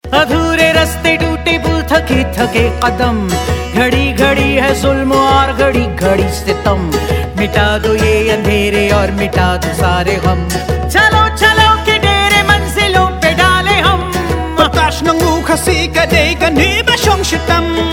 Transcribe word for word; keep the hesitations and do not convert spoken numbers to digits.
अधूरे रास्ते टूटे पुल थके थके कदम, घड़ी घड़ी है जुल्म और घड़ी घड़ी सितम। मिटा दो ये अंधेरे और मिटा दो सारे गम, चलो चलो के डेरे मंजिलों पे डाले हम। Batas ng ukasi kaday kani ba siyang sitam?